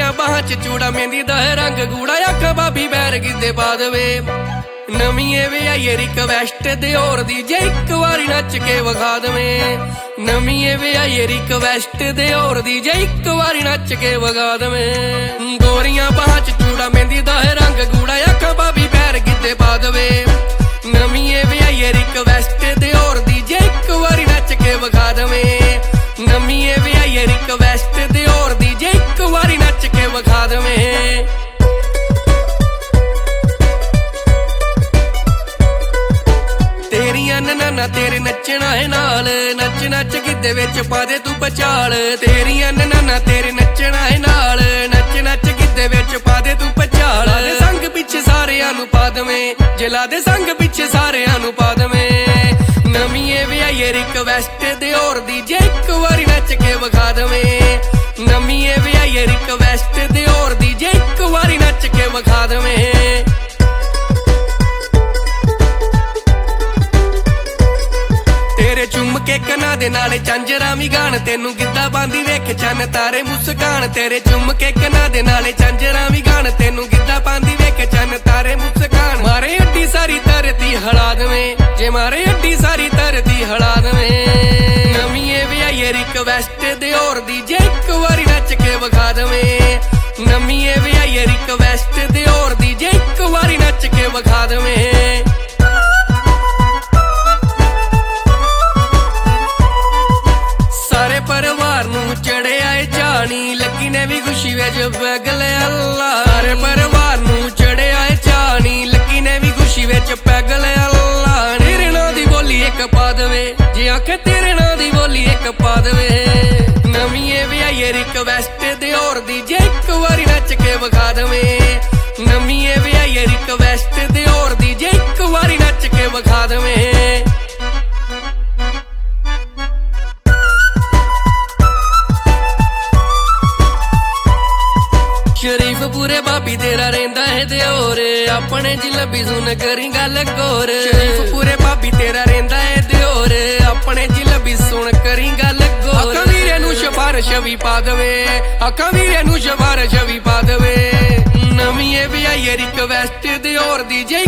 ਗੋਰੀਆਂ ਬਾਹਾਂ ਚ ਚੂੜਾ ਮਹਿੰਦੀ ਦਾ ਹੈ ਰੰਗ ਗੂੜਾ ਅੱਖਾਂ ਬਾਬੀ ਬੈਰ ਗਿੱਧੇ ਪਾ ਦੇਵੇ ਨਵੀਂ ਏ ਵਿਆਹੀ ਰਿਕਵੈਸਟ ਦਿਓਰ ਦੀ ਜੇ ਇੱਕ ਵਾਰੀ ਨੱਚ ਕੇ ਵਿਖਾ ਦੇਵੇਂ ਨਵੀਂ ਏ ਵਿਆਹੀ ਰਿਕਵੈਸਟ ਦਿਓਰ ਦੀ ਜੇ ਇੱਕ ਵਾਰੀ ਨੱਚ ਕੇ ਵਿਖਾ ਦੇਵੇਂ ਗੋਰੀਆਂ ਬਾਹਾਂ ਚ ਚੂੜਾ ਮਹਿੰਦੀ ਦਾ ਹੈ ਰੰਗ ਗੂੜਾ ਅੱਖਾਂ ਬਾਬੀ ਬੈਰ ਗਿੱਧੇ ਪਾ ਦੇਵੇ ਨਵੀਂ ਏ ਵਿਆਹੀ ਰਿਕਵੈਸਟ ਦਿਓਰ ਦੀ ਜੇ ਇੱਕ ਵਾਰੀ ਨੱਚ ਕੇ ਵਿਖਾ ਦੇਵੇਂ ਨਵੀਂ ਏ ਵਿਆਹੀ ਰਿਕਵੈਸਟ ਦਿਓਰ ਦੀ ਜੇ ਇੱਕ ਵਾਰੀ ਨੱਚ ਕੇ ਵਿਖਾ ਦੇਵੇਂ ਤੇਰੀਆਂ ਨਨਾਨਾ ਤੇਰੇ ਨੱਚਣਾ ਹੈ ਨਾਲ ਨੱਚ ਨੱਚ ਗਿੱਧੇ ਵਿੱਚ ਪਾ ਦੇ ਤੂੰ ਪਚਾਲ ਤੇਰੀਆਂ ਨਨਾਨਾ ਤੇਰੇ ਨੱਚਣਾ ਹੈ ਨਾਲ ਨੱਚ ਨੱਚ ਗਿੱਧੇ ਵਿੱਚ ਪਾ ਦੇ ਤੂੰ ਪਚਾਲ ਦੇ ਸੰਗ ਪਿੱਛੇ ਸਾਰਿਆਂ ਨੂੰ ਪਾ ਦਵੇਂ ਜਿਲਾ ਦੇ ਸੰਗ ਪਿੱਛੇ ਸਾਰਿਆਂ ਨੂੰ ਪਾ ਦਵੇਂ ਨਵੀਂ ਏ ਵਿਆਹੀ ਰਿਕਵੈਸਟ ਦਿਓਰ ਦੀ ਜੇ ਇੱਕ ਵਾਰੀ ਨੱਚ ਕੇ ਵਿਖਾ ਦਵੇਂ ਨਵੀਂ ਏ ਵਿਆਹੀ ਰਿਕਵੈਸਟ ਦਿਓਰ ਦੀ ਜੇ ਇੱਕ ਵਾਰੀ ਨੱਚ ਕੇ ਵਿਖਾ ਦਵੇਂ ਤੇਰੇ ਚੁੰਮ ਕੇ ਕੰਨਾਂ ਦੇ ਨਾਲੇ ਚਾਂਜਰਾਂ ਵੀ ਗਾਣ ਤੈਨੂੰ ਗਿੱਧਾ ਪਾਉਂਦੀ ਵੇਖ ਚੰਨ ਤਾਰੇ ਮੁਸਕਾਨ ਤੇਰੇ ਚੁੰਮ ਕੇ ਕੰਨਾਂ ਦੇ ਨਾਲੇ ਚਾਂਜਰਾਂ ਵੀ ਗਾਣ ਤੈਨੂੰ ਗਿੱਧਾ ਪਾਉਂਦੀ ਵੇਖ ਚੰਨ ਤਾਰੇ ਮੁਸਕਾਨ ਮਾਰੇ ਅੱਡੀ ਸਾਰੀ ਧਰਤੀ ਹਲਾ ਦਵੇਂ ਜੇ ਮਾਰੇ ਅੱਡੀ ਸਾਰੀ ਧਰਤੀ ਹਲਾ ਦਵੇਂ ਨਵੀਂ ਏ ਵਿਆਹੀ ਰਿਕਵੈਸਟ ਦਿਓਰ ਦੀ ਜੇ ਇੱਕ ਵਾਰੀ ਨੱਚ ਕੇ ਵਿਖਾ ਦਵੇਂ ਨਵੀਂ ਏ ਵਿਆਹੀ ਰਿਕਵੈਸਟ ਦਿਓਰ ਦੀ ਜੇ ਇੱਕ ਵਾਰੀ ਨੱਚ ਕੇ ਵਿਖਾ ਦਵੇਂ ਪਰਿਵਾਰ ਨੂੰ ਚੜਿਆ ਏ ਚਾਣੀ ਲੱਗੀ ਨੇ ਵੀ ਖੁਸ਼ੀ ਵਿੱਚ ਪੈਗ ਲੈ ਅੱਲਾ ਸਾਰੇ ਪਰਿਵਾਰ ਨੂੰ ਚੜਿਆ ਏ ਚਾਣੀ ਲੱਗੀ ਨੇ ਵੀ ਖੁਸ਼ੀ ਵਿੱਚ ਪੈਗ ਲੈ ਅੱਲਾ ਤੇਰੇ ਨਾਂ ਦੀ ਬੋਲੀ ਇੱਕ ਪਾ ਦੇਵੇ ਜੇ ਆਖੇ ਤੇਰੇ ਨਾਂ ਦੀ ਬੋਲੀ ਇੱਕ ਪਾ ਦੇਵੇ ਨਵੀਂ ਏ ਵਿਆਹੀ ਰਿਕਵੈਸਟ ਦਿਓਰ ਦੀ ਜੇ ਇੱਕ ਵਾਰੀ ਨੱਚ ਕੇ ਵਿਖਾ ਦੇਵੇ ਨਵੀਂ ਏ ਵਿਆਹੀ ਰਿਕਵੈਸਟ ਦਿਓਰ ਦੀ ਜੇ ਇੱਕ ਵਾਰੀ ਨੱਚ ਕੇ ਵਿਖਾ ਦੇਵੇ ਸ਼ਰੀਫਪੁਰੇ ਬਾਬੀ ਤੇਰਾ ਰਹਿੰਦਾ ਹੈ ਦਿਓਰ ਆਪਣੇ ਜਿਲਬੀ ਸੁਣ ਕਰੀ ਗੱਲ ਗੌਰ ਸ਼ਰੀਫਪੁਰੇ ਬਾਬੀ ਤੇਰਾ ਰਹਿੰਦਾ ਹੈ ਦਿਓਰ ਆਪਣੇ ਜਿਲਬੀ ਸੁਣ ਕਰੀ ਗੱਲ ਗੌਰ ਅੱਖਾਂ ਵੀਰੇ ਨੂੰ ਸਿਫਾਰਿਸ਼ ਵੀ ਪਾ ਦੇਵੇ ਅੱਖਾਂ ਵੀਰੇ ਨੂੰ ਸਿਫਾਰਿਸ਼ ਵੀ ਪਾ ਦੇਵੇ ਨਵੀਂ ਏ ਵਿਆਹੀ ਰਿਕਵੈਸਟ ਦਿਓਰ ਦੀ ਜੇ